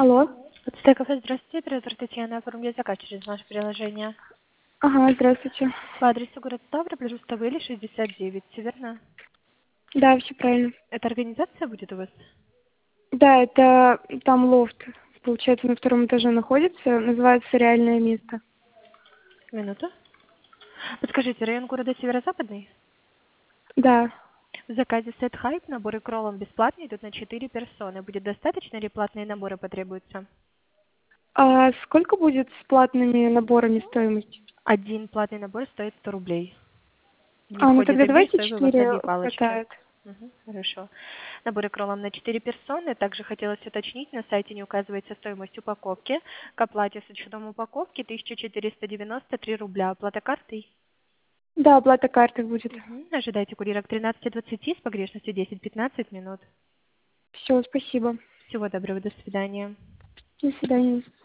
Алло. Подстей кафе, здравствуйте, оператор Татьяна, оформляю заказ через наше приложение. Ага, здравствуйте. По адресу город Ставрополь, Руставели, 69, все верно? Да, все правильно. Это организация будет у вас? Да, это там лофт, получается, на втором этаже находится, называется «Реальное место». Минуту. Подскажите, район города Северо-Западный? Да. В заказе сет хайп, наборы кролом бесплатные, идут на 4 персоны. Будет достаточно или платные наборы потребуются? А сколько будет с платными наборами стоимость? Один платный набор стоит 100 рублей. Не Ну входит тогда имбирь, давайте соевый, 4 васаби и палочки. хватает. Хорошо. Наборы кролом на 4 персоны. Также хотелось уточнить, на сайте не указывается стоимость упаковки. К оплате с учетом упаковки 1493 рубля. Оплата картой? Да, оплата карты будет. Ожидайте курьера к 13:20 с погрешностью 10-15 минут. Все, спасибо. Всего доброго, до свидания. До свидания.